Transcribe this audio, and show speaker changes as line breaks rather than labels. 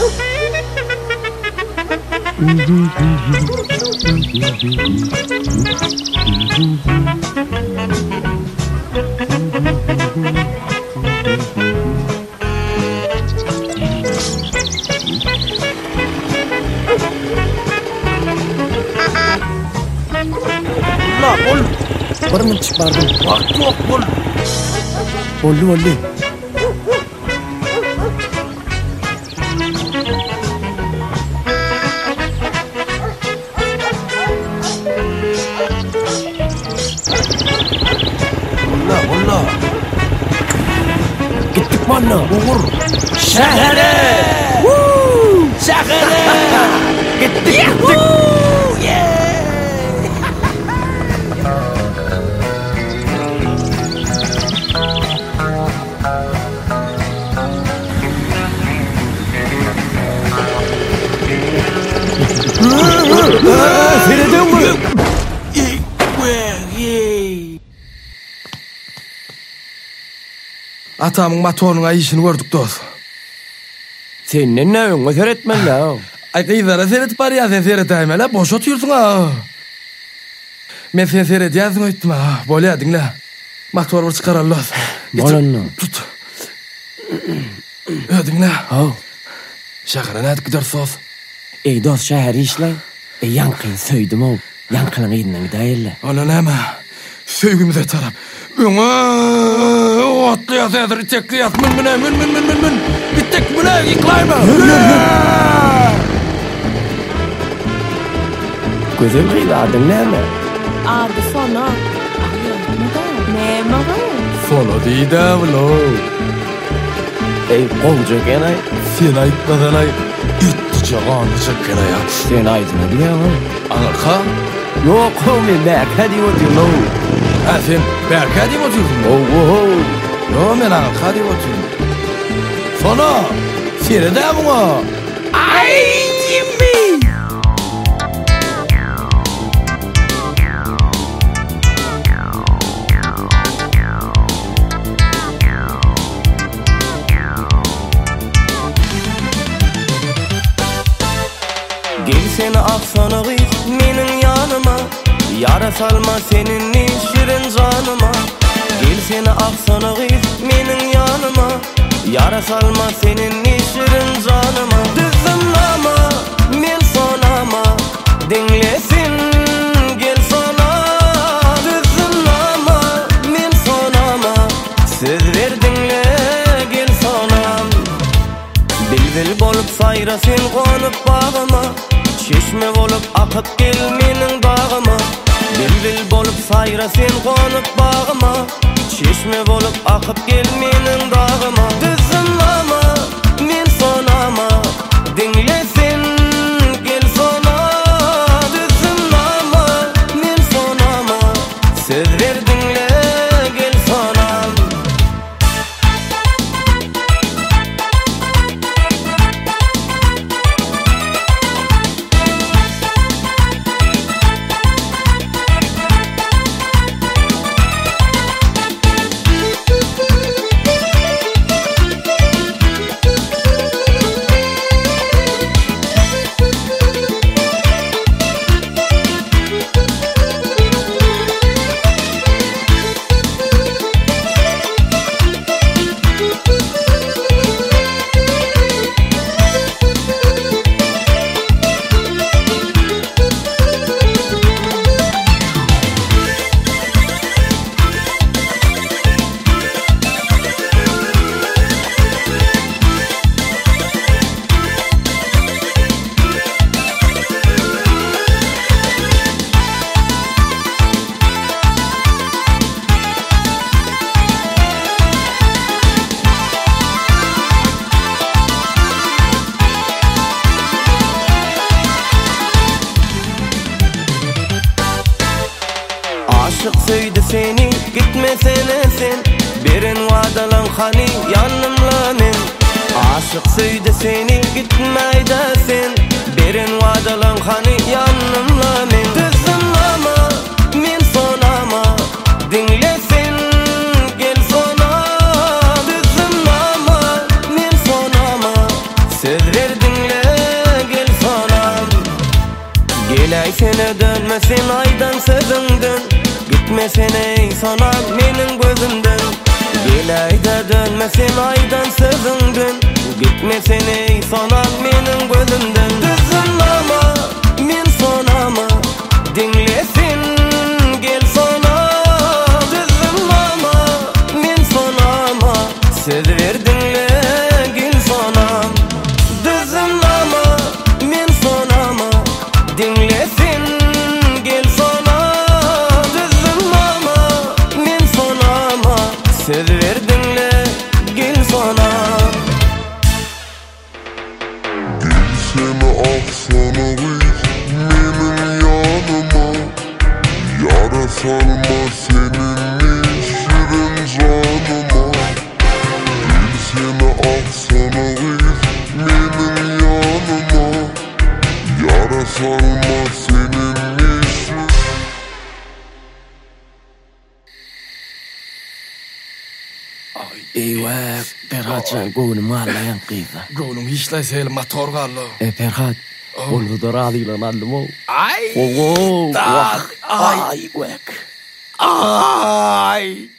Bol. Bir minut bardım.
Vaqt yo'q bol.
Oldu.
Bolla.
Gittik manna.
Uğur.
Şehre. Şehre. Gittik. Feride mi?
Atamın motorunun ayışını gördük dost.
Senin ne öňe seyretmen la?
Ay kıyzara seyretip bar ya, sen seyretayım la, boş otuyorsun ha. Men sen seyret yazın öýtdim ha, bolya dinle. Motor bir çıkaralım.
Bolanna.
Tut. Dinle.
Ha.
Şahara nädip gidersiz?
Ey dost şäher işlä. Yankyn söýdüm o. Yankyn ýynyň daýylla.
Ona näme? Söýgümüze tarap. Öňe otlaýar täzir çekýär. Mün. Bittek mün ýyklaýma.
Gözüm gıydadın näme?
Adı Fono. Ne var?
Fono diýdi blo.
Ey golca genay.
Sen aýtmadan ay. Itjagany çekene ya.
Sen aýdyma diýäň.
Anaka?
Yok men bäk hadi oturma.
Ha sen berka diýip oturdun.
Oh.
Yo men anaka diýip oturdum. Fono. Seni de buna. Ay Jimmy.
Gel seni aksana git menin yanıma, yara salma seninle şirin canıma. Gel seni aksana git menin yanıma, yara salma seninle şirin canıma. Düzümlama men sonama, dinlesin gel sana. Düzümlama men sonama, söz verdinle gel sana. Bilbil bolup sayra sen konup bağıma, çeşme bolup akıp gel menin bağıma. Bilbil bolup sayra sen konup bağıma, çeşme bolup akıp gel menin dağıma. Düzümlama men sonama, dinlesin gel sana. Düzümlama men sonama, söz verdinle gel sana. Aşık söýdi seni gitmesene sen, berin wadalan hani yanımla men. Aşık söýdi seni gitmeýde sen, berin wadalan hani yanımla men. Düzümlama men sonama, dinlesin gel sana. Düzümlama men sonama, söz verdin Gelay sene dönmesin aydan sözünden, gitmesin ey sonam menin gözümden. Gelay da dönmesin aydan sözünden, gitmesin ey sonam menin gözümden. Düzün ama men sonama dinlesin gel sonam. Düzün ama men sonama söz verdinle gel sonam. Düzün ama men sonama dinlesin gel sonam. Düzün ama men sonama söz verdinle gel sonam.
Seni aksana gıyt menin yanıma, yara salma senin şirin canıma. Gel seni aksana gıyt menin yanıma, yara salma senin şirin.
Eyvah, Ferhatcan gownum allayan qyza.
Gownum işläse el motor gallo.
Ferhat, onu da radylan aldım o.
Ay!
Ogo,
Tak, ay.
ay, wek.
Ay!